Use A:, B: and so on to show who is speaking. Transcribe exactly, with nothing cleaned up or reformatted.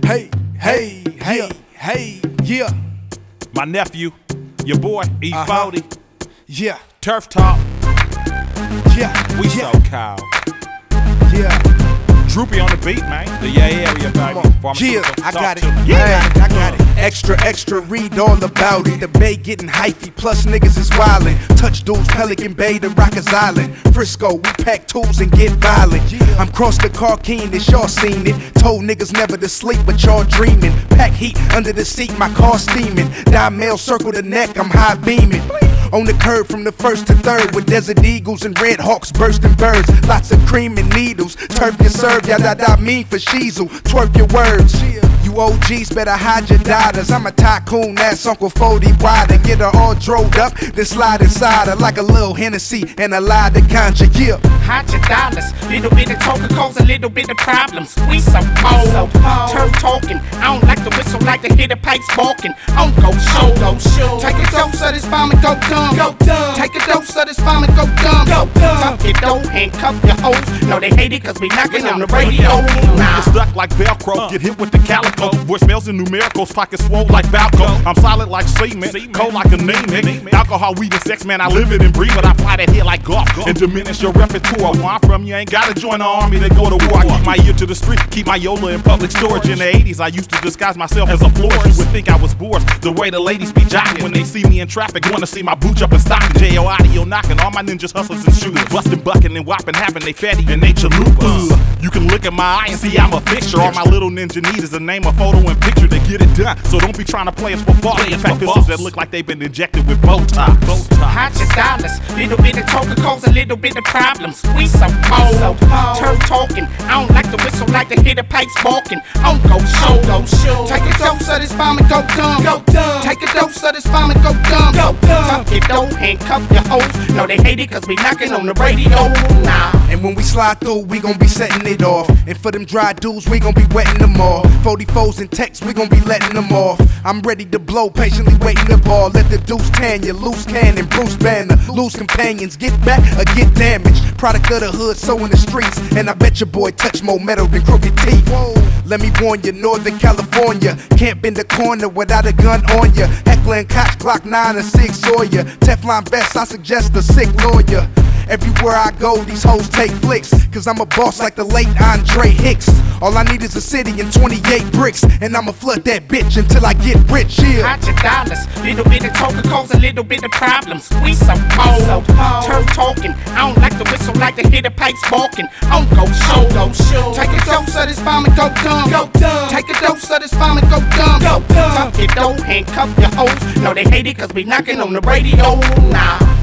A: Hey, hey, hey, hey, yeah.
B: My nephew, your boy, E forty.
A: Uh-huh. Yeah,
B: Turf Talk,
A: yeah,
B: we
A: yeah,
B: so cow.
A: yeah.
B: Droopy on the beat, man. The yeah area, baby.
A: Yeah,
B: Pharmaceutical
A: I
B: talk
A: got it.
B: to me.
A: Yeah, I got it. Extra, extra, read all about it. The Bay getting hyphy, plus niggas is wildin'. Touch dudes, Pelican Bay to Rockers Island. Frisco, we pack tools and get violent. I'm cross the car Keenish, y'all seen it. Told niggas never to sleep, but y'all dreaming. Pack heat under the seat, my car steaming. Dime mail circle the neck, I'm high beaming. On the curb from the first to third with Desert Eagles and Red Hawks bursting birds. Lots of cream and needles. Turf you serve, yeah, that I mean for Sheezel. Twerk your words. You O Gs better hide your daughters. I'm a tycoon, that's Uncle forty wide. And get her all drove up, then slide inside her like a little Hennessy and a lot of ganja. Yeah.
C: Hide your dollars, little bit of token cause a little bit of problems. We so cold, so cold. Turf talking. I don't like the whistle, like to hear the pipes barking. I'm go show, go show. Take a dose of this bomb and go dumb. Go dumb. Take a dose of this bomb and go dumb. Go dumb. Tuck your dough, handcuff your hoes. No, they hate it cause we knocking on the radio. Nah.
B: Get stuck like Velcro, get hit with the calico. Voicemails and numericals, pockets swole like Falco. I'm solid like cement, cold like anemic. Alcohol, weed, and sex, man, I live it and breathe it. I fly that head like golf and diminish your repertoire. Where I'm from, you ain't gotta join the army to go to war. I keep my ear to the street, keep my Yola in public storage. In the eighties, I used to disguise myself as a florist. You would think I was bored, the way the ladies be jocking when they see me in traffic, wanna see my boots up and stocking. J O audio knocking, all my ninjas hustlers and shooters, busting, bucking, and whopping, having they fatty and they chalupas. Uh, you can look at my eye and see I'm a fixture. All my little ninja need is a name, a photo, and picture to get it done. So don't be trying to play us for ball. In fact, pistols that look like they've been injected with Botox.
C: Hide your dollars, little bit of token cause a little bit of problems. We so cold, so cold. Turf talking. I don't like the whistle, like to hear the pipes barking. I'm go show, go show. Take a dose of this bomb and go dumb. Go dumb. Take a dose of this bomb and go dumb. Go dumb. Tuck your dough, handcuff your hoes. No, they hate it cause we knocking on the radio. Nah.
A: And when we slide through, we gon' be setting it off. And for them dry dudes, we gon' be wetting them off. forty-fours and texts, we gon' be letting them off. I'm ready to blow, patiently waiting the ball. Let the deuce tan you, loose cannon, Bruce Banner. Lose companions, get back or get damaged. Product of the hood, so in the streets. And I bet your boy touch more metal than crooked teeth. Whoa. Let me warn you, Northern California can't bend the corner without a gun on ya. Heckling cops, Glock nine or six Sawyer. Teflon vest, I suggest a sick lawyer. Everywhere I go, these hoes take flicks. Cause I'm a boss like the late Andre Hicks. All I need is a city and twenty-eight bricks. And I'ma flood that bitch until I get rich, yeah.
C: Hide your dollars, little bit of token cause a little bit of problems. We so cold, so cold. Turf talking. I don't like the whistle, like to hear the pipes barking. I'm go show, go show. Take a dose of this bomb and go dumb. Go dumb. Take a dose of this bomb and go dumb. Go dumb. Tuck your dough, handcuff your hoes. No, they hate it cause we knocking on the radio. Nah.